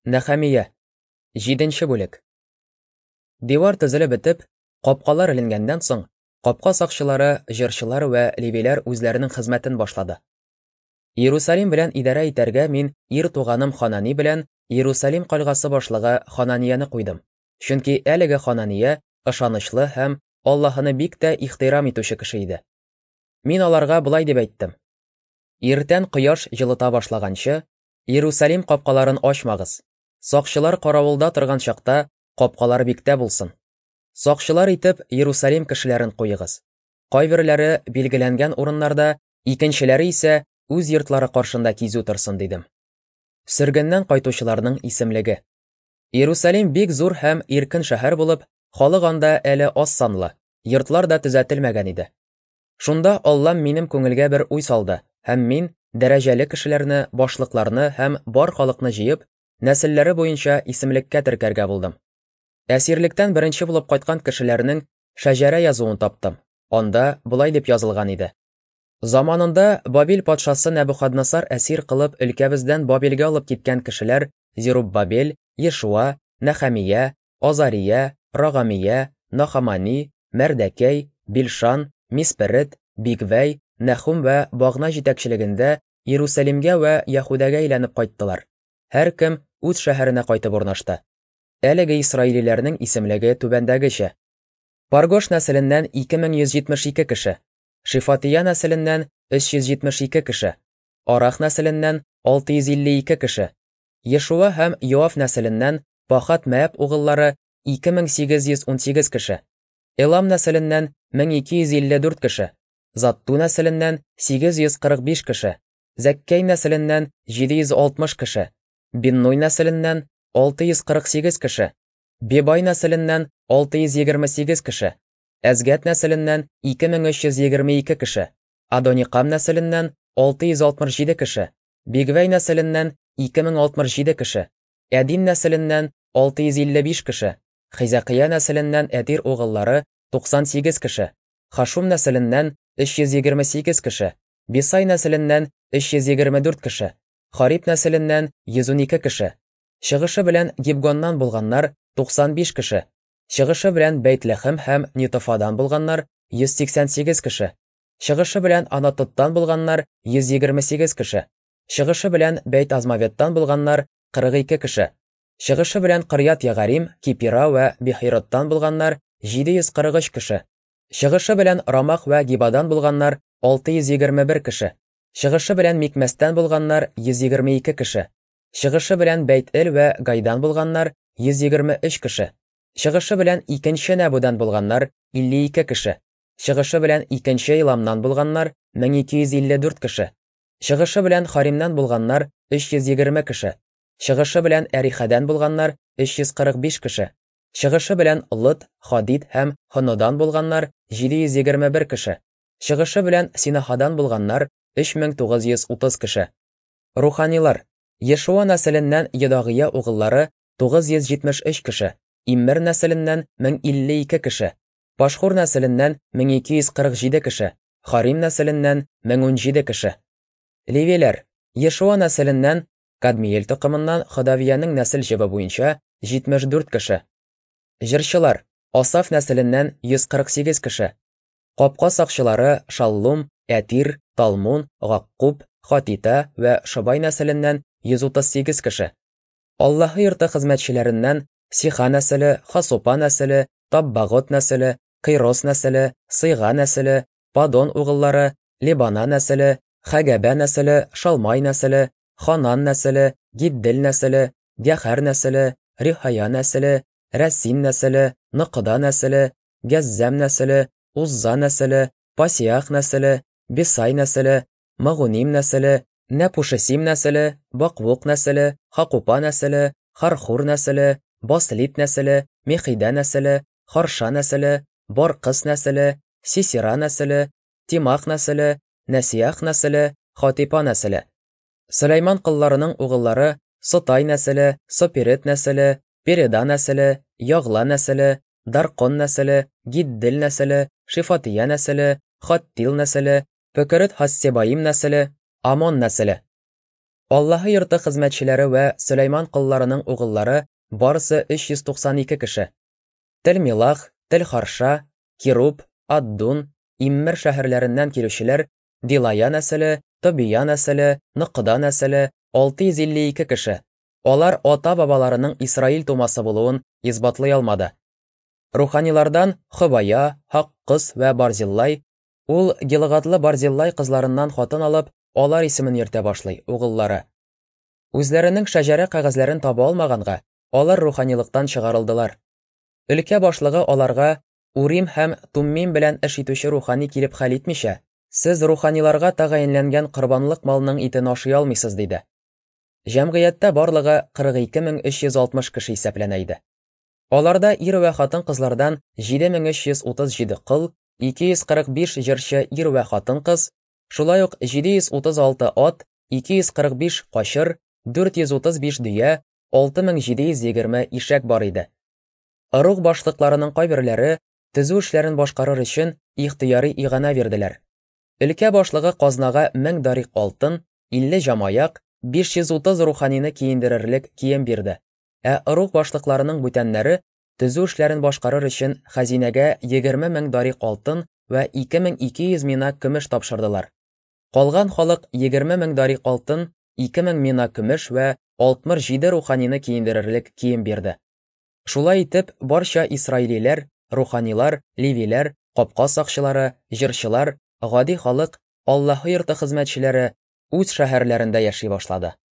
Нәхәмия. 7 бүлек. Дивар төзелеп бетеп, капкалар эленгәннән соң, капка сакчылары, җырчылар вә левиләр үзләренең хезмәтен башлады. Иерусалим белән идарә итәргә мин ир туганым Ханани белән Иерусалим кальгасы башлыгы Хананияны куйдым. Чөнки әлеге Ханания ышанычлы һәм Аллаһыны бик тә ихтирам итүче кеше иде. Мин аларга болай дип әйттем: Иртән кояш җылыта башлаганчы, Иерусалим капкаларын ачмагыз. Сакчылар каравылда торган чакта капкалар биктә булсын. Сакчылар итеп Иерусалим кешеләрен куегыз. Кайберләре билгеләнгән урыннарда, икенчеләре исә үз йортлары каршында кизү торсын дидем. Сөргеннән кайтучыларның исемлеге. Иерусалим бик зур һәм иркен шәһәр булып, халык анда әле аз санлы, йортлар да төзәтелмәгән иде. Шунда Аллам минем күңелгә бер уй салды, һәм мин дәрәҗәле кешеләрне, башлыкларны һәм бар халыкны җыеп, нәселләре буенча исемлеккә теркәргә булдым. Әсирлектән беренче булып кайткан кешеләрнең шәҗәрә язуын таптым. Анда болай дип язылган иде: Заманында Бабил патшасы Нәбүхаднасар әсир кылып өлкәбездән Бабелгә алып киткән кешеләр Зеруббабел, Ешуа, Нәхәмия, Азария, Рагамия, Нахамани, Мәрдәкәй, Билшан, Мисперет, Бигвәй, Нәхум вә Багна җитәкчелегендә Иерусалимгә вә Яһүдәгә әйләнеп кайттылар. Һәр кем үз шәһәренә кайтып урнашты. Әлеге исраиллеләрнең исемлеге түбәндәгечә: Паргош нәселеннән 2172 кеше, Шифатия нәселеннән 372 кеше, Арах нәселеннән 652 кеше, Ешуа һәм Йоаф нәселеннән Пахат Мәәп угыллары 2818 кеше, Элам нәселеннән 1254 кеше, Затту нәселеннән 845 кеше, Зәккәй нәселеннән 760 кеше, Биннуй нәселеннән 648 кеше, Бебай нәселеннән 628 кеше, Әзгәт нәселеннән 2322 кеше, Адоникам нәселеннән 667 кеше, Бигвәй нәселеннән 2067 кеше, Әдин нәселеннән 655 кеше, Хизакия нәселеннән Әдир угыллары 98 кеше, Хашум нәселеннән 328 кеше, Бисай нәселеннән 324 кеше, Хариб нәселеннән 112 кеше, чыгышы белән Гибгоннан булганнар 95 кеше, чыгышы белән Бәйтләхем һәм Нитофадан булганнар 188 кеше, чыгышы белән Анатоттан булганнар 128 кеше, чыгышы белән Бәйт-Азмаветтан булганнар 42 кеше, чыгышы белән Кырьят-Ягарим, Кипира вә Бихироттан булганнар 743 кеше, чыгышы белән Рамах вә Гибадан булганнар 621 кеше, чыгышы белән Микмәстән булганнар 122 кеше, чыгышы белән Бәйт-Эль вә Гайдан булганнар 123 кеше, чыгышы белән икенче Нәбүдән булганнар 52 кеше, чыгышы белән икенче Иламнан булганнар 1254 кеше, чыгышы белән Харимнан булганнар 320 кеше, чыгышы белән Әрихәдән булганнар 345 кеше, чыгышы белән Лыт, Хадид һәм Хонодан булганнар 721 кеше, чыгышы белән Синахадан булганнар 3930 кеше. Руханилар. Ешуа нәселеннән Едагия угыллары 973 кеше, Иммер нәселеннән 1052 кеше, Пашхур нәселеннән 1247 кеше, Харим нәселеннән 1017 кеше. Левиләр. Ешуа нәселеннән Кадмиел токымыннан Ходавияның нәсел җебе буенча 74 кеше. Җырчылар. Асаф нәселеннән 148 кеше. Капка сакчылары Шаллум, Әтир, Талмун, Гаккуб, Хатита вә Шабай нәселеннән 138 кеше. Аллаһы йорты хезмәтчеләреннән Сиха нәселе, Хасупа нәселе, Таббагот нәселе, Кыйрос нәселе, Сыйга нәселе, Падон угыллары, Либана нәселе, Хәгәбә нәселе, Шалмай нәселе, Ханан нәселе, Гиддел нәселе, Гәхәр нәселе, Рихая нәселе, Рәсин нәселе, Ныкыда нәселе, Гәззәм нәселе, Узза нәселе, Пасиах нәселе, Бисай нәселе, Магуним нәселе, Нәпушесим нәселе, Баквук нәселе, Хакупа нәселе, Хархур нәселе, Баслит нәселе, Мехида нәселе, Харша нәселе, Баркыс нәселе, Сисира нәселе, Тимах нәселе, Нәсиях нәселе, Хатипа нәселе. Сөләйман кылларының угыллары Сотай нәселе, Сопирет нәселе, Переда нәселе, Ягла нәселе, Даркон нәселе, Гиддел нәселе, Шифатия нәселе, Хаттил нәселе, Пөкерет Хассебаим нәселе, Амон нәселе. Аллаһы йорты хезмәтчеләре вә Сөләйман кулларының угыллары барысы 392 кеше. Тел-Милах, Тел-Харша, Кируб, Аддун, Иммер шәһәрләреннән килүчеләр, Дилая нәселе, Тобия нәселе, Ныҡда нәселе 652 кеше. Алар ата-бабаларының Исраил тумасы булуын исбатлый алмады. Руханилардан Хобая, Хаккыс вә Барзиллай, ул Гилгадлы Барзиллай кызларыннан хатын алып, алар исемен йөртә башлый, угыллары. Үзләренең шәҗәрә кәгазьләрен таба алмаганга, алар руханилыктан чыгарылдылар. Өлкә башлыгы аларга Урим һәм Туммим белән эш итүче рухани килеп хәл итмичә, сез руханиларга тәгаенләнгән корбанлык малның итен ашый алмыйсыз диде. Җәмгыятьтә барлыгы 42360 кеше исәпләнә иде. Аларда ир вә хатын кызлардан 7337 кыл, 245 җырчы ир вә хатын кыз, шулай ук 736 ат, 245 кашыр, 435 дөя, 6720 ишәк бар иде. Рух башлыкларының кайберләре төзү эшләрен башкарыр өчен ихтыяри игъана бирделәр. Өлкә башлыгы казнага 1000 дарик алтын, 50 җамаяк, 530 руханины киендерерлек кием бирде. Ә рух башлыкларының бүтәннәре төзү эшләрен башкарыр өчен хәзинәгә 20 000 дарик алтын вә 2200 мина көмеш тапшырдылар. Калган халык 20 000 дарик алтын, 2000 мина көмеш вә 67 руханины киендерерлек кием бирде. Шулай итеп, барча исраилиләр, руханилар, ливиләр, капка сакчылары, җырчылар, гади халык, Аллаһы йорты хезмәтчеләре үз шәһәрләрендә яши башлады.